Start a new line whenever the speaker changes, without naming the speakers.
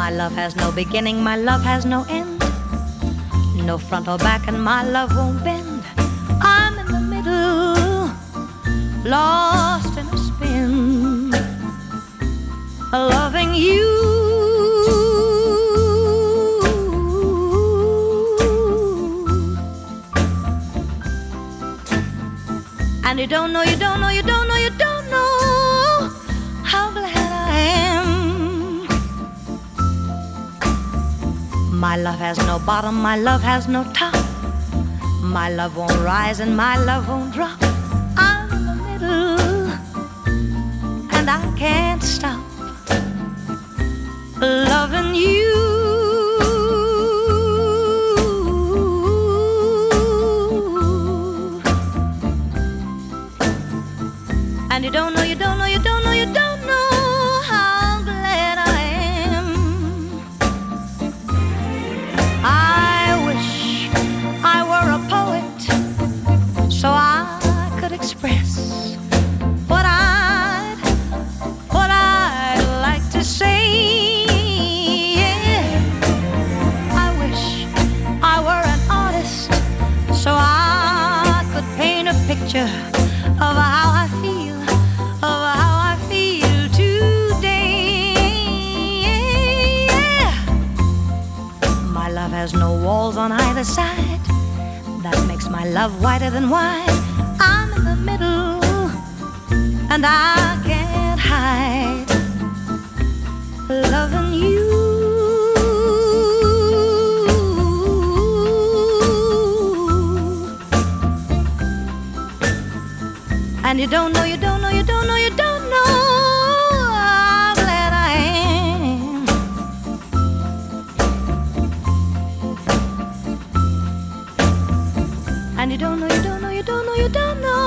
My love has no beginning, my love has no end. No front or back, and my love won't bend. I'm in the middle, lost in a spin, loving you. And you don't know, you don't know, you don't know, you don't know how glad I am. My love has no bottom, my love has no top. My love won't rise and my love won't drop. I'm in the middle and I can't stop loving you. And you don't know, you don't know, you don't know, you don't know how glad I am. I wish I were a poet so I could express what I'd like to say. Yeah. I wish I were an artist so I could paint a picture of how I feel, of how I feel today. Yeah. My love has no walls on either side. That makes my love whiter than wine. I'm in the middle and I can't hide loving you. And you don't know, you don't know, you don't know, you don't know how glad I am. And you don't know, you don't know, you don't know, you don't know